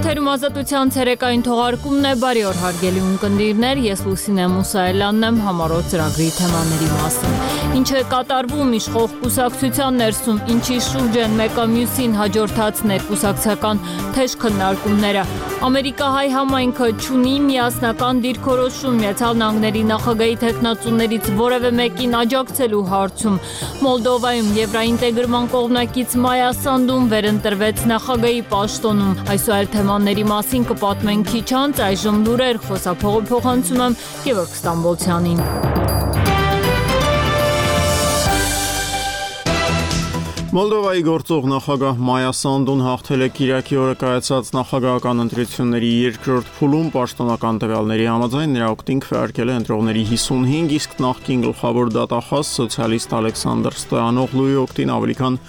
Եթերում ազատության ցերեկային թողարկումն է, բարի օր հարգելի ունկնդիրներ, ես Լուսինե Մուսայելյանն եմ համառոտ ծրագրի թեմաների մասին։ Ինչ է կատարվում իշխող կուսակցության ներսում, ինչի շուրջ են մեկը մյուսին հաջորդած ներկուսակցական թեժ քննարկումները։ Ամերիկահայ համայնքը չունի միասնական դիրքորոշում Միացյալ Նահանգների նախագահի թեկնածուներից որևէ մեկին աջակցելու հարցում։ Մոլդովայում եվրոինտեգրման կողմնակից Մայա Սանդուն վերընտրվեց նախագահի պաշտոնում։ Այս այլ թեմաների մասին կպատմենք քիչ անց, այժմ լուրեր, խոսափողը փոխանցում եմ Գևորգ Ստամբոլցյանին։ Մոլդովայի գործող նախագահ Մայա Սանդուն հաղթել է Կիրակի օրը կայացած նախագահական ընտրությունների երկրորդ փուլում, պաշտոնական տվյալների համաձայն նրա օգտին քվեարկել է ընտրողների 55, իսկ նախկին գլխավոր դատախազ սոցիալիստ Ալեքսանդր Ստոյանօղլուի օգտին ավելի քան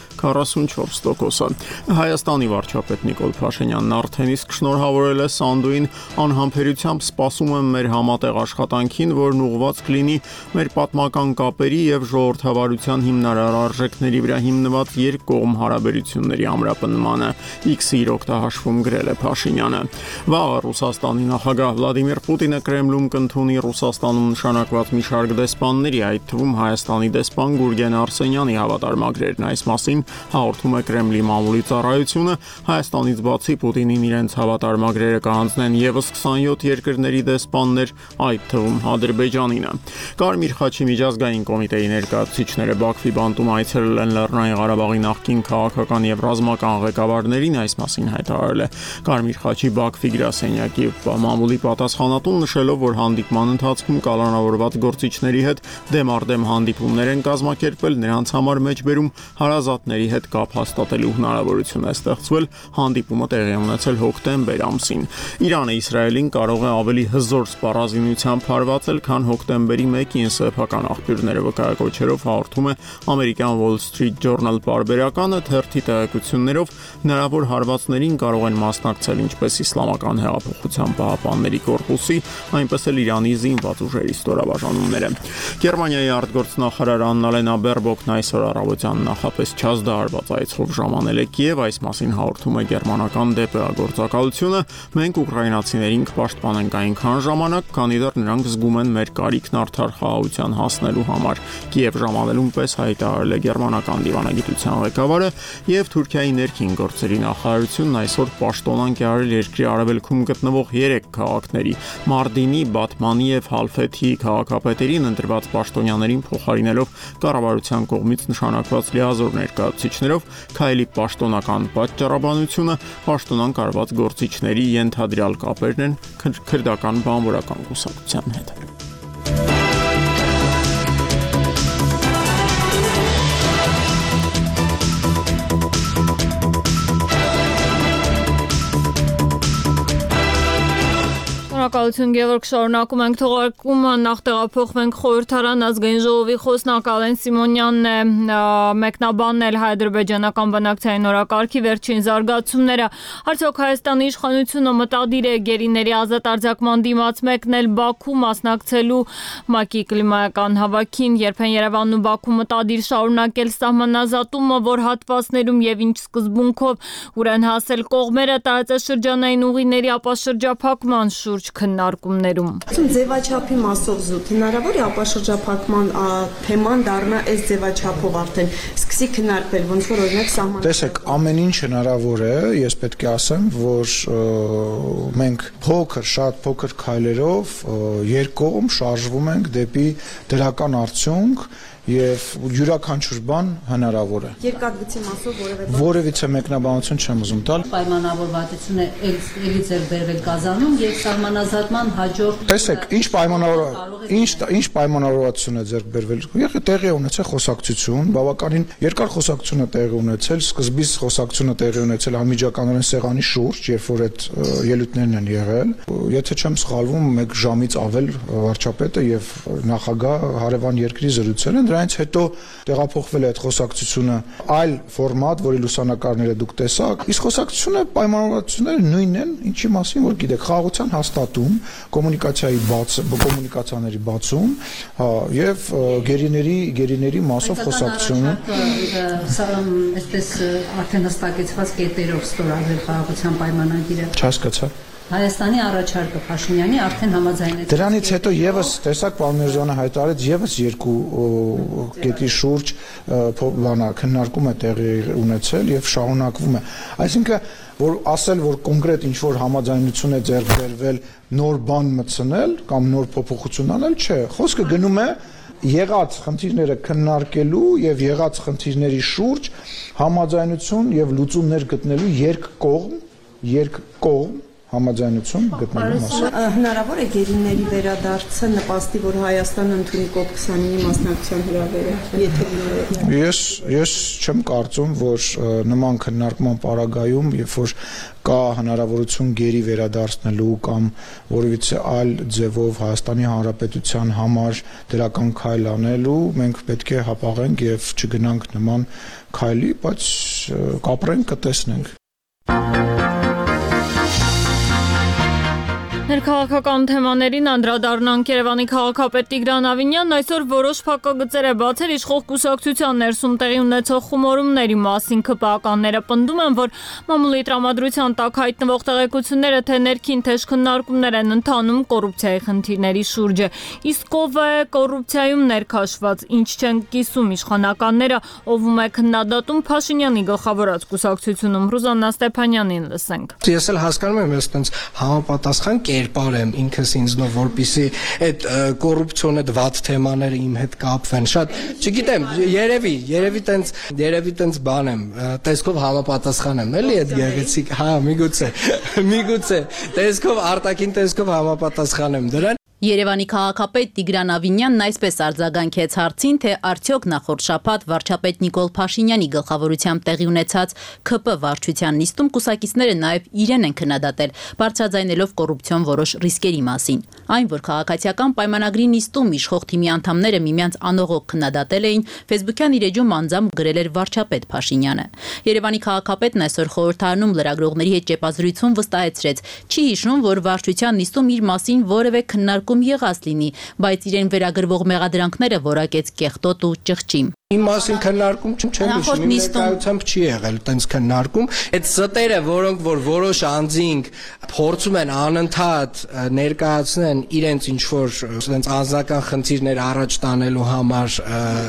44%-ը։ Հայաստանի վարչապետ Նիկոլ Փաշինյանն արդեն իսկ շնորհավորել է Սանդուին, անհամբերությամբ սպասում եմ մեր համատեղ աշխատանքին, որն ուղղված կլինի մեր պատմական կապերի եւ ժողովրդավարության հիմնարար արժեքների վրա հիմնված երկկողմ հարաբերությունների ամրապնդմանը, X-ի իր օգտահաշվում գրել է Փաշինյանը։ Վաղը Ռուսաստանի նախագահ Վլադիմիր Պուտինը Կրեմլում կընդունի Ռուսաստանում նշանակված մի շարք դեսպանների, այդ թվում Հայաստանի դեսպան Գուրգեն Արսենյանի հավատարմագրերն։ Այս մասին հաղորդում է Կրեմլի մամուլի ծառայությունը։ Հայաստանից բացի Պուտինին իրենց հավատարմագրերը կհանձնեն եւս 27 երկրների դեսպաններ, այդ թվում Ադրբեջանինը։ Կարմիր խաչի միջազգային կոմիտեի ներկայացուցիչները Բաքվի բանտում այցելել են Լեռնային Ղարաբաղի նախկին քաղաքական եւ ռազմական ղեկավարներին, այս մասին հայտարարել է Կարմիր խաչի Բաքվի գրասենյակի մամուլի պատասխանատուն, նշելով, որ հանդիպման ընթացքում կալանավորված գործիչների հետ դեմարդեմ հանդիպումներ են կազմակերպել, նրանց համար մեջբերում հարազատների հետ կապ հաստատելու հնարավորություն է ստեղծվել, հանդիպումը տեղի ունեցել հոկտեմբեր ամսին։ Իրանը Իսրայելին կարող է ավելի հզոր սպառազինությամբ հարվածել, քան հոկտեմբերի 1-ին սեփական աղբյուրները վկայակոչերով հաղորդում է ամերիկյան Wall Street Journal պարբերականը, թերթի տեղեկություններով հնարավոր հարվածներին կարող են մասնակցել ինչպես Իսլամական հեղափոխության պահապանների կորպուսի, այնպես էլ Իրանի զինված ուժերի ստորաբաժանումները։ Գերմանիայի արտգործնախարար Աննալենա Բերբոկն այսօր առավոտյան նախապես չազդարված այցով ժամանել է Կիև, այս մասին հաղորդում է գերմանական ԴՊԱ գործակալությունը։ Մենք ուկրաինացիներին կպաշտպանենք այնքան ժամանակ, քանի դեռ նրանք զգում են մեր կարիքն արդար խաղաղության հասնելու համար։ Կիև ժամանելուն պես հայտարարել է գերմանական դիվանագիտության ղեկավարը, եւ Թուրքիայի ներքին գործերի նախարարությունն այսօր պաշտոնանկ է արել երկրի արևելքում գտնվող 3 քաղաքների՝ Մարդինի, Բաթմանի եւ Հալֆեթի քաղաքապետերին ընտրված պաշտոնյաներին փոխարինելով կառավարության կողմից նշանակված լիազոր ներկայացուցիչներով քայլի պաշտոնական պատճառաբանությունը պաշտոնանկ արված գործիչների ենթադրյալ կապերն են քրդական բանվորական կուսակցության հետ։ Շնորհակալություն Գևորգ, շարունակում ենք թողարկումը, նախ տեղափոխվում ենք խորհրդարան, ազգային ժողովի խոսնակ Ալեն Սիմոնյանն է մեկնաբանել հայ-ադրբեջանական բանակցային օրակարգի վերջին զարգացումները։ Արդյոք Հայաստանի իշխանությունը մտադիր է գերիների ազատ արձակման դիմաց մեկնել Բաքու, մասնակցելու ՄԱԿ-ի կլիմայական հավաքին, երբ են Երևանն ու Բաքու մտադիր շարունակել սահմանազատումը, որ հատվածներում եւ ինչ սկզբունքով ուր են հասել կողմերը տարածաշրջանային ուղիների ապաշրջափակման շուրջ քննարկումներում։ Ձևաչափի մասով զուտ հնարավոր է ապաշրջափակման թեման դառնա այս ձևաչափով արդեն սկսի քննարկվել, ոնց որ օրինակ սահման։ Տեսեք, ամեն ինչ հնարավոր է, ես պետք է ասեմ, որ մենք շատ փոքր քայլերով երկկողմ շարժվում ենք դեպի դրական արդյունք եւ յուրաքանչյուր բան հնարավոր է։ Երկաթգծի մասով որևիցե մեկնաբանություն չեմ ուզում տալ։ Պայմանավորվածությունը էլի ձեր բերվել Կազանում եւ սահմանազատման հաջորդ։ Տեսեք, ինչ պայմանավորվածություն է ձեր բերվել։ Եղել տեղի ունեցել խոսակցություն, բավականին երկար խոսակցություն է տեղի ունեցել, սկզբից խոսակցությունը տեղի ունեցել անմիջականորեն սեղանի շուրջ, երբ որ այդ ելույթներն են եղել։ Եթե չեմ սխալվում, 1 ժամից ավել վարչապետը եւ նախագահ հարևան երկրի զրուցել են, դրանից հետո տեղափոխվել է այդ խոսակցությունը այլ ֆորմատ, որի լուսանկարները դուք տեսաք, իսկ խոսակցությունը պայմանավորվածությունները նույնն են, ինչի մասին որ գիտեք, խաղաղության հաստատում, կոմունիկացիաների բացում, եւ գերիների մասով խոսակցությունը այսպես արդեն հստակեցված կետերով ստորագրել խաղաղության պայմանագիրը։ Չհասկացա։ Հայաստանի առաջարկը Փաշինյանի արդեն համաձայնեց։ Դրանից հետո եւս տեսակ պարոն Միրզյանը հայտարարեց եւս երկու կետի շուրջ քննարկում է տեղի ունեցել եւ շարունակվում է։ Այսինքն որ ասել որ կոնկրետ ինչ որ համաձայնություն է ձեռք բերվել նոր բան մտցնել կամ նոր փոփոխություն անել, չէ, խոսքը գնում է եղած խնդիրները քննարկելու եւ եղած խնդիրների շուրջ համաձայնություն եւ լուծումներ գտնելու երկկողմ համաձայնություն գտնելու մասին։ Հնարավոր է գերիների վերադարձը նպաստի, որ Հայաստանը ընդունի COP29-ի մասնակցության հրավերը, եթե լինի։ Ես չեմ կարծում, որ նման քննարկման պարագայում, երբ որ կա հնարավորություն գերի վերադարձնելու կամ որևիցե այլ ձևով Հայաստանի Հանրապետության համար դրական քայլ անելու, մենք պետք է հապաղենք եւ չգնանք նման քայլի, բայց կապրենք, կտեսնենք։ Ներքաղաքական թեմաներին անդրադառնանք Երևանի քաղաքապետ Տիգրան Ավինյանն այսօր որոշ փակագծեր է բացել իշխող կուսակցության ներսում տեղի ունեցող խմորումների մասին։ ՔՊԱ-ականները պնդում են, որ մամուլի տրամադրության տակ հայտնվող տեղեկությունները թե ներքին թե քննարկումներ են ընթանում կոռուպցիայի խնդիրների շուրջ։ Իսկ ով է կոռուպցիայում ներքաշված, ինչ չեն կիսում իշխանականները, ով է քննադատում Փաշինյանի գլխավորած կուսակցությունում։ Ռուզաննա Ստեփանյանին լսենք։ Ես էլ հասկանում եմ, ես տենց համապատասխան կերպար եմ ինքս ինձնով, որպեսզի այդ կոռուպցիոն այդ վատ թեմաները իմ հետ կապվեն։ Շատ, չգիտեմ, երևի տենց բան եմ, տեսքով համապատասխան եմ, էլի այդ գեղեցիկ, հա, միգուցե, տեսքով արտաքին տեսքով համապատասխան եմ դրան։ Երևանի քաղաքապետ Տիգրան Ավինյանն այսպես արձագանքեց հարցին, թե արդյոք նախորդ շաբաթ վարչապետ Նիկոլ Փաշինյանի գլխավորությամբ տեղի ունեցած ՔՊ վարչության նիստում կուսակիցները նաև իրեն են քննադատել, բարձրաձայնելով կոռուպցիոն որոշ ռիսկերի մասին։ Այն, որ քաղաքացիական պայմանագրի նիստում իշխող թիմի անդամները միմյանց անողոք քննադատել էին, Facebook-յան իր էջում անձամբ գրել էր վարչապետ Փաշինյանը։ Երևանի քաղաքապետն այսօր խորհրդարանում լրագրողների հետ ճեպազրույցում վստահեցրեց, չի հիշում, որ վարչության նիստում իր մասին որևէ քննարկում եղած լինի, բայց իրեն վերագրվող մեղադրանքները որակեց կեղտոտ ու ճղճի։ Իմ մասին քննարկում չեմ հիշում, իմ ներկայությամբ չի եղել տենց քննարկում։ Այդ ստերը, որոնք որ որոշ անձինք փորձում են անընդհատ ներկայացնեն իրենց ինչ որ տենց անձնական խնդիրներ առաջ տանելու համար,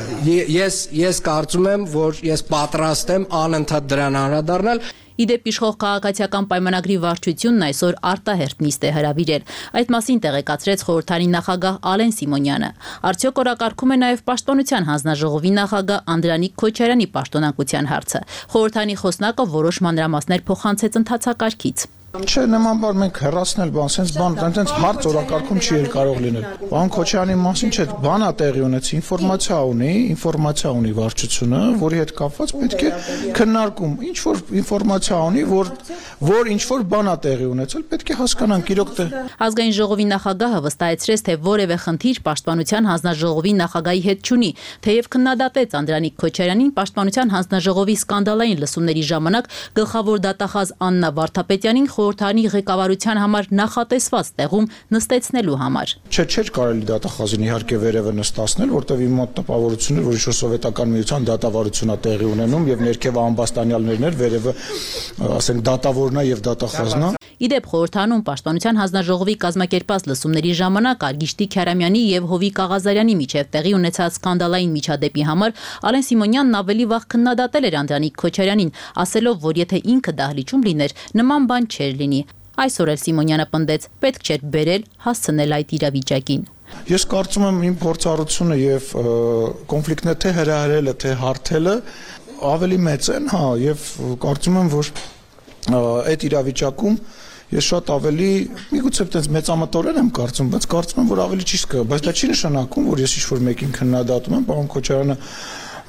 ես կարծում եմ, որ ես պատրաստ եմ անընդհատ դրան անդրադառնալ։ Իդեպ իշխող քաղաքացիական պայմանագրի վարչությունն այսօր արտահերթ նիստ է հրավիրել։ Այդ մասին տեղեկացրեց խորհրդարանի նախագահ Ալեն Սիմոնյանը։ Արդյոք օրակարգում է նաև պաշտպանության հանձնաժողովի նախագահ Անդրանիկ Քոչարյանի պաշտոնակության հարցը։ Խորհրդարանի խոսնակը որոշ մանրամասներ փոխանցեց ընթացակարգից։ Չէ, նման բան մենք հեռացնել բան, sense բան, այնտենց հարց օրակարգում չի կարող լինել։ Պարոն Քոչարյանի մասին չէ, բանա տեղի ունեցի, ինֆորմացիա ունի վարչությունը, որի հետ կապված պետք է քննարկում, ինչ որ ինֆորմացիա ունի, որ ինչ որ բանա տեղի ունեցել, պետք է հասկանանք իրոք թե։ Ազգային ժողովի նախագահը վստահեցրեց, թե որևէ խնդիր պաշտպանության հանձնաժողովի նախագահի հետ չունի, թեև քննադատեց Անդրանիկ Քոչարյանին պաշտպանության հանձնաժողովի սկանդալային լսումների ժամանակ գլխավոր դատախազ Աննա Վարդապետյանին խորհրդարանի ղեկավարության համար նախատեսված տեղում նստեցնելու համար։ Չէր կարելի դատախազին իհարկե վերևը նստացնել, որտեղ իմ մոտ տպավորությունն էր, որ ինչ-որ սովետական միության դատավարությունա տեղի ունենում եւ ներքևը ամբաստանյալներն էր, վերևը ասենք դատավորնա եւ դատախազնա։ Իդեպ խորհրդարանում պաշտպանության հանձնաժողովի կազմակերպած լսումների ժամանակ Արգիշտի Քյարամյանի եւ Հովիկ Աղազարյանի միջև տեղի ունեցած սկանդալային միջադեպի համար Ալեն Սիմոնյանն ավելի վաղ քննադատել էր Անդրանիկ Քոչարյանին, ասելով, որ եթե ինքը դահլիճում լիներ, նման բան չէր լինի։ Այսօր էլ Սիմոնյանը պնդեց, պետք չէր բերել հասցնել այդ իրավիճակին։ Ես կարծում եմ իմ փորձառությունը եւ կոնֆլիկտը թե հրահրելը, թե հարթելը ավելի մեծ են, հա, եւ կարծում եմ, որ այդ իրավիճակում ես շատ ավելի միգուցե այդպես մեծամտորեն եմ կարծում, բայց կարծում եմ, որ ավելի ճիշտ կա, բայց դա չի նշանակում, որ ես ինչ-որ մեկին քննադատում եմ, պարոն Քոչարյանը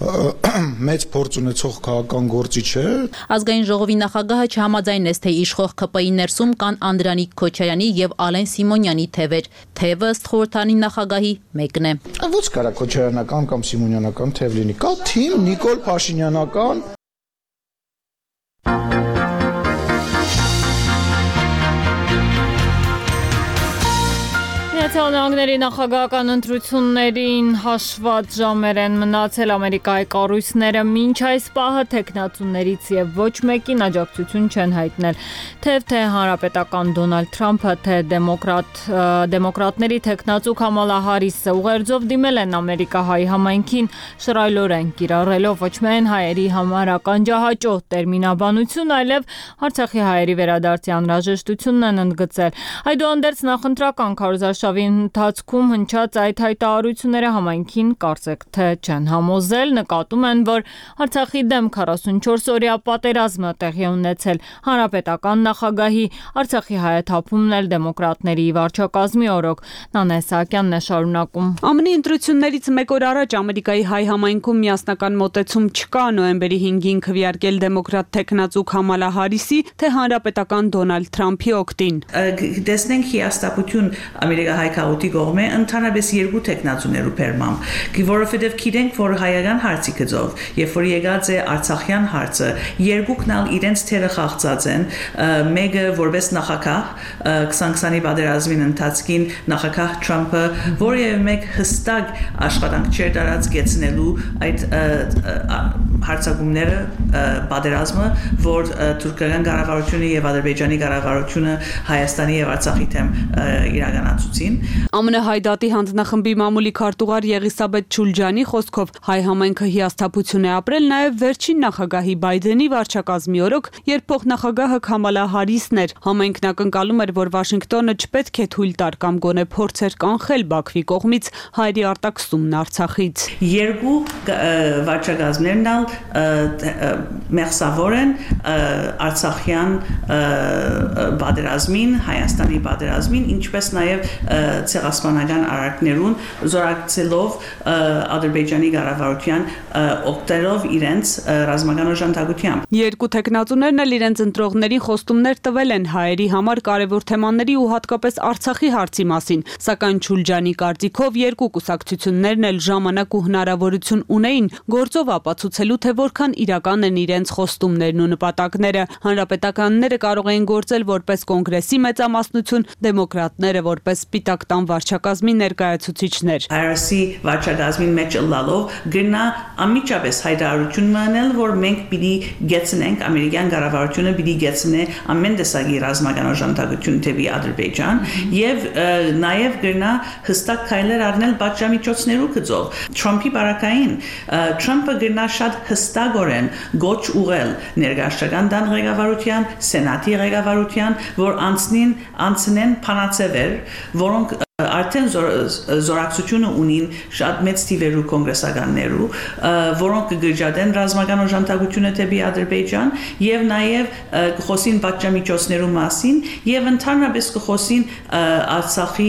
մեծ փորձ ունեցող քաղաքական գործիչ է։ Ազգային ժողովի նախագահը չհամաձայնեց, թե իշխող ԿՊ-ի ներսում կան Անդրանիկ Քոչարյանի եւ Ալեն Սիմոնյանի թևեր։ Թևը ըստ խորհրդանի նախագահի մեկն է։ Ոչ կարա Քոչարյանական կամ Սիմոնյանական թև լինի։ Կա թիմ Նիկոլ Փաշինյանական։ Միացյալ Նահանգների նախագահական ընտրություններին հաշված ժամեր են մնացել Ամերիկայի կառույցները մինչ այս պահը թեկնածուներից եւ ոչ մեկին աջակցություն չեն հայտնել։ Թե հանրապետական Դոնալդ Թրամփը, թե դեմոկրատների թեկնածու Քամալա Հարիսը ուղերձով դիմել են Ամերիկահայ համայնքին շռայլորեն կիրառելով ոչ միայն հայերի համար ականջահաճող տերմինաբանություն, այլև Արցախի հայերի վերադարձի անհրաժեշտությունն են ընդգծել։ Այդուհանդերձ նախընտրական քարոզարշավի ընթացքում հնչած այդ հայտարարությունները համայնքին կարծեք թե չեն համոզել, նկատում են, որ Արցախի դեմ 44-օրյա պատերազմը տեղի ունեցել հանրապետական նախագահի Արցախի հայաթափումն էլ դեմոկրատների վարչակազմի օրոք։ Նանե Սահակյանն է շարունակում։ ԱՄՆ-ի ընտրություններից մեկ օր առաջ Ամերիկայի հայ համայնքում միասնական մոտեցում չկա նոյեմբերի 5-ին քվեարկել դեմոկրատ թեկնածու Քամալա Հարիսի, թե հանրապետական Դոնալդ Թրամփի օգտին։ Տեսնենք հիաստապություն Ամերիկահայ քաղաքի կողմէ ընդհանրապես երկու տեխնացուներու բերմամբ, որովհետև գիտենք, որ հայական հարցի գծով, երբ որ եկած է Արցախյան հարցը, երկուքն ալ իրենց թերը խաղացած են, մեկը որպես նախագահ 2020-ի պատերազմին ընթացքին նախագահ Թրամփը որևէ մեկ հստակ աշխատանք չէր դարած գեցնելու այդ հարցակումները պատերազմը, որ թուրքական կառավարությունը եւ Ադրբեջանի կառավարությունը Հայաստանի եւ Արցախի դեմ իրականացուցին։ ԱՄՆ Հայդատի հանձնախմբի մամուլի քարտուղար Եղիսաբեթ Չուլջանի խոսքով հայ համայնքը հիասթափություն է ապրել նաև վերջին նախագահի Բայդենի վարչակազմի օրոք, երբ փոխնախագահը Քամալա Հարիսն էր։ Համայնքն ակնկալում էր, որ Վաշինգտոնը չպետք է թույլ տար կամ գոնե փորձեր կանխել Բաքվի կողմից հայերի արտաքսումն Արցախից։ Երկու վարչակազմներն ալ մեղսավոր են Արցախյան պատերազմին, Հայաստանի պատերազմին, ինչպես նաև ցեղասպանական արարքներուն զորակցելով Ադրբեջանի կառավարության օգտերով իրենց ռազմական օժանդակությամբ։ Երկու տեխնացուներն էլ իրենց ընտրողներին խոստումներ տվել են հայերի համար կարևոր թեմաների ու հատկապես Արցախի հարցի մասին, սակայն Չուլջանի կարծիքով երկու կուսակցություններն էլ ժամանակ ու հնարավորություն ունեին գործով ապացուցելու, թե որքան իրական են իրենց խոստումներն ու նպատակները։ Հանրապետականները կարող էին գործել որպես կոնգրեսի մեծամասնություն, դեմոկրատները որպես Սպիտակ տան վարչակազմի ներկայացուցիչներ։ Հայրասի վարչակազմին մեջ լալով գնա անմիջապես հայտարարություն մանել, որ մենք պիտի գեցնենք ամերիկյան կառավարությունը պիտի գեցնե ամեն տեսակի ռազմական օժանդակություն դեպի Ադրբեջան եւ նաեւ գնա հստակ քայլեր առնել պատժամիջոցներու գծով։ Թրամփի բարակային Թրամփը գնա շատ հստակորեն գոչ ուղել ներգաղթական դան ղեկավարության, սենատի ղեկավարության, որ անցնեն փանացեվեր, որոնք արդեն զորակցությունը ունին շատ մեծ թիվերու կոնգրեսականներու, որոնք գրջադեն ռազմական օժանդակությունը դեպի Ադրբեջան եւ նաեւ խոսին պատժամիջոցներու մասին եւ ընդհանրապես խոսին Արցախի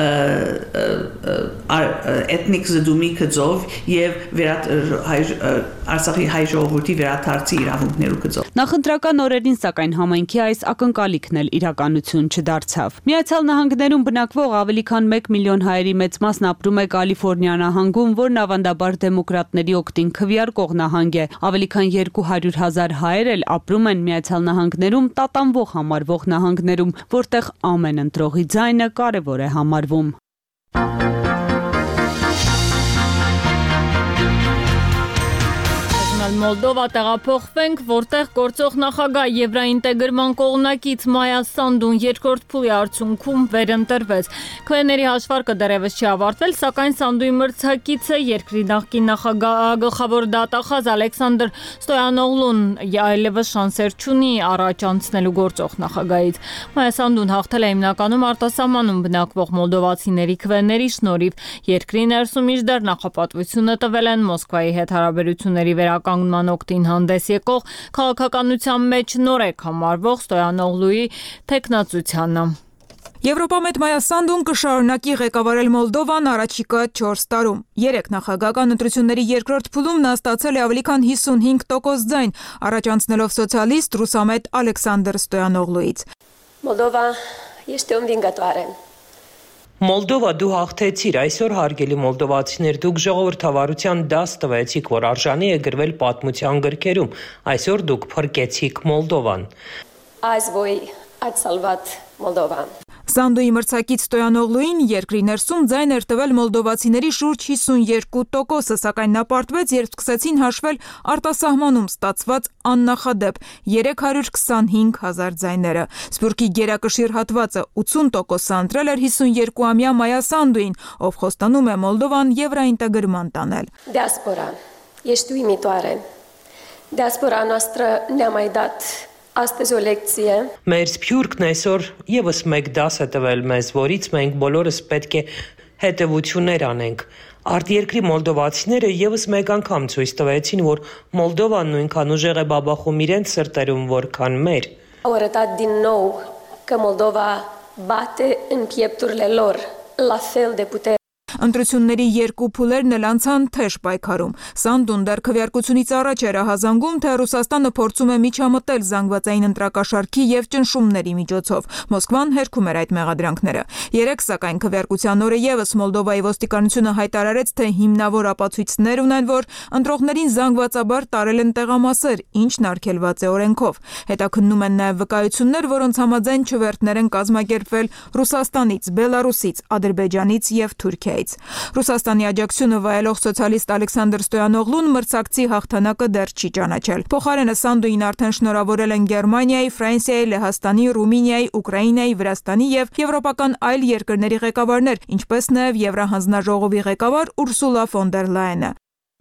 էթնիկ զդումի գծով եւ Արցախի հայ ժողովրդի վերադարձի իրավունքներու գծով։ Նախընտրական օրերին սակայն համայնքի այս ակնկալիքն էլ իրականություն չդարձավ։ Միացյալ Նահանգներում բնակվող ավելի քան 1 միլիոն հայերի մեծ մասն ապրում է Կալիֆոռնիա նահանգում, որն ավանդաբար դեմոկրատների օգտին քվեարկող նահանգ է։ Ավելի քան 200,000 հայեր էլ ապրում են Միացյալ Նահանգներում տատանվող համարվող նահանգներում, որտեղ ամեն ընտրողի ձայնը կարևոր է համարվում։ Մոլդովա տեղափոխվենք, որտեղ գործող նախագահ Եվրաինտեգրման կողմնակից Մայա Սանդուն երկրորդ փուլի արդյունքում վերընտրվեց։ Քվեների հաշվարկը դեռևս չի ավարտվել, սակայն Սանդուի մրցակիցը երկրի նախկին նախագահ գլխավոր դատախազ Ալեքսանդր Ստոյանօղլուն այլևս շանսեր չունի առաջ անցնելու գործող նախագահից։ Մայա Սանդուն հաղթել է հիմնականում արտասահմանում բնակվող մոլդովացիների քվեների շնորհիվ։ Երկրի ներսում մինչդեռ նախապատվությունը տվել են Մոսկվայի հետ հարաբերությունների վերականգնման օգտին հանդես եկող քաղաքականության մեջ նորեկ համարվող Ստոյանօղլուի թեկնածությանը։ Եվրոպամետ Մայա Սանդուն կշարունակի ղեկավարել Մոլդովան առաջիկա 4 տարում։ 3 նախագահական ընտրությունների երկրորդ փուլում նա ստացել է ավելի քան 55% ձայն, առաջանցնելով սոցիալիստ ռուսամետ Ալեքսանդր Ստոյանօղլուից։ Մոլդովա դու հաղթեցիր, այսօր հարգելի մոլդովացիներ, դուք ժողովրդավարության դաս տվեցիք, որ արժանի է գրվել պատմության գրքերում, այսօր դուք փրկեցիք Մոլդովան։ Սանդուի մրցակից Ստոյանօղլուին երկրի ներսում ձայն էր տվել մոլդովացիների շուրջ 52%, սակայն նա պարտվեց, երբ սկսեցին հաշվել արտասահմանում ստացված աննախադեպ 325,000 ձայները։ Սփյուռքի գերակշիռ հատվածը 80% ընտրել էր 52-ամյա Մայա Սանդուին, ով խոստանում է Մոլդովան եվրաինտեգրման տանել։ Diaspora noastră ne-a mai dat astăzi o lecție. Մեր սփյուռքն այսօր եւս մեկ դաս է տվել մեզ, որից մենք բոլորս պետք է հետևություններ անենք։ Արտերկրի մոլդովացիները եւս մեկ անգամ ցույց տվեցին, որ Մոլդովան նույնքան ուժեղ է բաբախում իրենց սրտերում, որքան մեր։ Au arătat din nou că Moldova bate în piepturile lor la fel de puternic. Ընտրությունների երկու փուլերն էլ անցան թեժ պայքարում։ Սանդուն դեռ քվեարկությունից առաջ էր հազանգում, թե Ռուսաստանը փորձում է միջամտել զանգվածային ընտրակաշառքի եւ ճնշումների միջոցով։ Մոսկվան հերքում էր այդ մեղադրանքները։ Երեք սակայն քվեարկության օրը եւս Մոլդովայի ոստիկանությունը հայտարարեց, թե հիմնավոր ապացույցներ ունեն, որ ընտրողներին զանգվածաբար տարել են տեղամասեր, ինչն արգելված է օրենքով։ Հետաքննում են նաեւ վկայություններ, որոնց համաձայն չվերթներ են կազմակերպվել Ռուսաստանից, Բելարուսից, Ադրբեջանից եւ Թուրքիայից։ Ռուսաստանի աջակցությունը վայելող սոցիալիստ Ալեքսանդր Ստոյանօղլուն մրցակցի հաղթանակը դեռ չի ճանաչել։ Փոխարենը Սանդուին արդեն շնորհավորել են Գերմանիայի, Ֆրանսիայի, Լեհաստանի, Ռումինիայի, Ուկրաինայի, Վրաստանի եւ եվրոպական այլ երկրների ղեկավարներ, ինչպես նաեւ Եվրահանձնաժողովի ղեկավար Ուրսուլա ֆոն դեր Լայենը։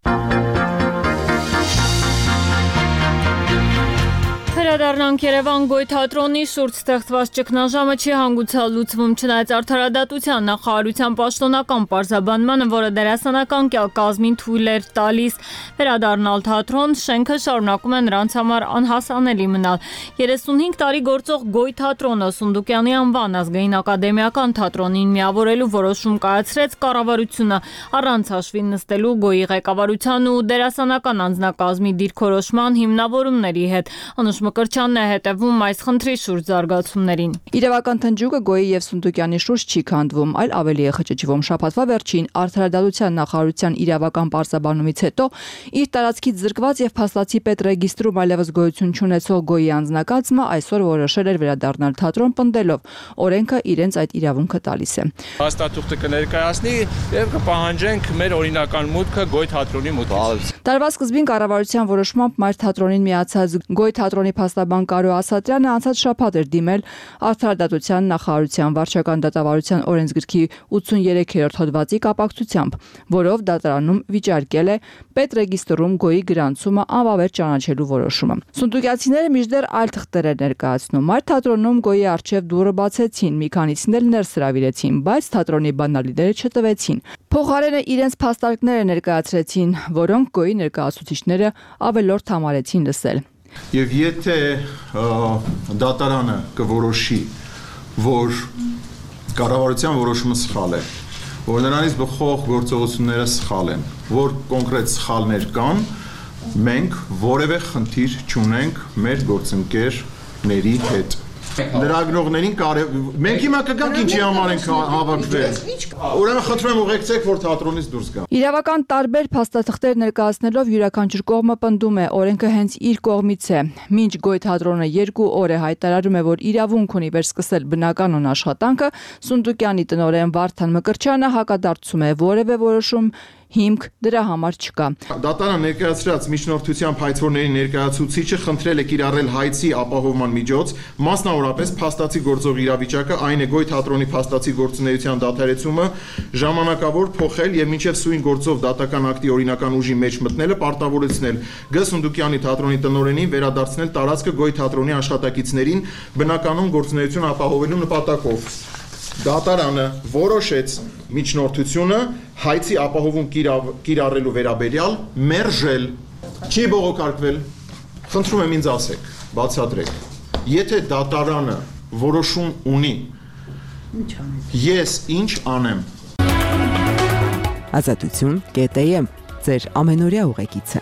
Վերադառնանք Երևան Գոյ թատրոնի շուրջ ստեղծված ճգնաժամը չի հանգուցալ լուծվում, չնայած արդարադատության նախարարության պաշտոնական պարզաբանմանը, որը դերասանական կազմին թույլ էր տալիս վերադառնալ թատրոն, շենքը շարունակում է նրանց համար անհասանելի մնալ։ 35 տարի գործող Գոյ թատրոնը Սունդուկյանի անվան ազգային ակադեմիական թատրոնին միավորելու որոշում կայացրեց կառավարությունը առանց հաշվի նստելու Գոյի ղեկավարության ու դերասանական անձնակազմի դիրքորոշման հիմնավորումների հետ։ Անուշ Մկրտչյանն է հետևում այս խնդրի շուրջ զարգացումներին։ Իրավական թնջուկը Գոյի եւ Սունդուկյանի շուրջ չի քանդվում, այլ ավելի է խճճվում։ Շաբաթվա վերջին արդարադատության նախարարության իրավական պարզաբանումից հետո իր տարածքից զրկված եւ փաստացի պետրեգիստրում այլևս գոյություն չունեցող Գոյի անձնակազմը այսօր որոշել էր վերադառնալ թատրոն, պնդելով օրենքը իրենց այդ իրավունքը տալիս է։ Հաստատուղթը կներկայացնի եւ կպահանջենք մեր օրինական մուտքը Գոյ թատրոնի մուտքից։ Տարվա սկզբին կառավարության որոշմամբ Մայր թատրոնին միացած Գոյ թատրոնի փաստաբան Կարո Ասատրյանը անցած շաբաթ էր դիմել արդարադատության նախարարության վարչական դատավարության օրենսգրքի 83-րդ հոդվածի կապակցությամբ, որով դատարանում վիճարկել է պետրեգիստրում Գոյի գրանցումը անվավեր ճանաչելու որոշումը։ Սունդուկյանցիները մինչդեռ այլ թղթեր են ներկայացնում։ Մայր թատրոնում Գոյի առջև դուռը բացեցին, մի քանիսին էլ ներս հրավիրեցին, բայց թատրոնի բանալիները չտվեցին։ Փոխարենը իրենց փաստարկները ներկայացրեցին, որոնք Գոյի ներկայացուցիչները ավելորդ համարեցին լսել։ Եվ եթե դատարանը կորոշի, որ կառավարության որոշումը սխալ է, որ նրանից բխող գործողությունները սխալ են, որ կոնկրետ սխալներ կան, մենք որևէ խնդիր չունենք մեր գործընկերների հետ։ Լրագրողներին մենք հիմա կգանք ինչի համար ենք հավաքվել։ Ուրեմն խնդրում եմ ուղեկցեք, որ թատրոնից դուրս գան։ Իրավական տարբեր փաստաթղթեր ներկայացնելով յուրաքանչյուր կողմը պնդում է, օրենքը հենց իր կողմից է։ Մինչ Գոյ թատրոնը 2 օր է հայտարարում է, որ իրավունք ունի վերսկսել բնականոն աշխատանքը, Սունդուկյանի տնօրեն Վարդան Մկրտչյանը հակադարձում է, որևէ որոշում հիմք դրա համար չկա։ Դատարանը ներկայացրած միջնորդության փայցորների ներկայացուցիչը խնդրել է կիրառել հայցի ապահովման միջոց, մասնավորապես փաստացի գործող իրավիճակը, այն է Գոյ թատրոնի փաստացի գործունեության դադարեցումը, ժամանակավոր փոխել եւ մինչեւ սույն գործով դատական ակտի օրինական ուժի մեջ մտնելը պարտավորեցնել Գ. Սունդուկյանի թատրոնի տնօրենին վերադարձնել տարածքը Գոյ թատրոնի աշխատակիցներին բնականոն գործունեություն ապահովելու նպատակով։ Դատարանը որոշեց միջնորդությունը հայցի ապահովում կիրառելու վերաբերյալ մերժել, չի բողոքարկվել։ Խնդրում եմ ինձ ասեք, բացատրեք, եթե դատարանը որոշում ունի Ես ինչ անեմ։ Ազատություն.am ձեր ամենօրյա ուղեկիցը։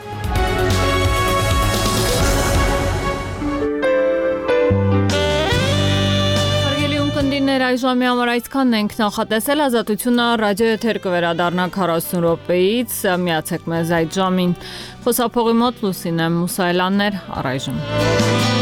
Այժմի համար այսքանն ենք նախատեսել, Ազատությունը ռադիո եթեր կվերադառնա 40 րոպեից, միացեք մեզ այդ ժամին։ Խոսափողի մոտ Լուսինե Մուսայելյաններ, առայժմ։